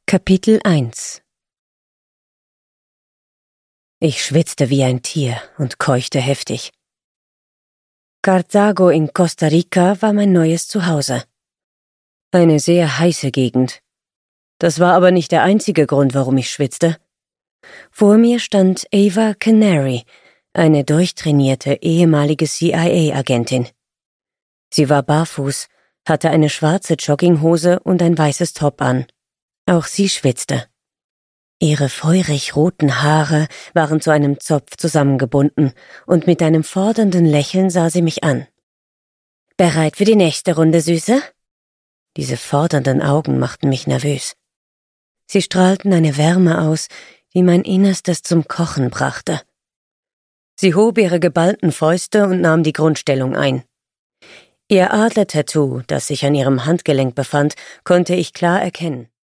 Kapitel 1. Ich schwitzte wie ein Tier und keuchte heftig. Cartago in Costa Rica war mein neues Zuhause. Eine sehr heiße Gegend. Das war aber nicht der einzige Grund, warum ich schwitzte. Vor mir stand Ava Canary, eine durchtrainierte ehemalige CIA-Agentin. Sie war barfuß, hatte eine schwarze Jogginghose und ein weißes Top an. Auch sie schwitzte. Ihre feurig roten Haare waren zu einem Zopf zusammengebunden, und mit einem fordernden Lächeln sah sie mich an. »Bereit für die nächste Runde, Süße?« Diese fordernden Augen machten mich nervös. Sie strahlten eine Wärme aus, die mein Innerstes zum Kochen brachte. Sie hob ihre geballten Fäuste und nahm die Grundstellung ein. Ihr Adler-Tattoo, das sich an ihrem Handgelenk befand, konnte ich klar erkennen.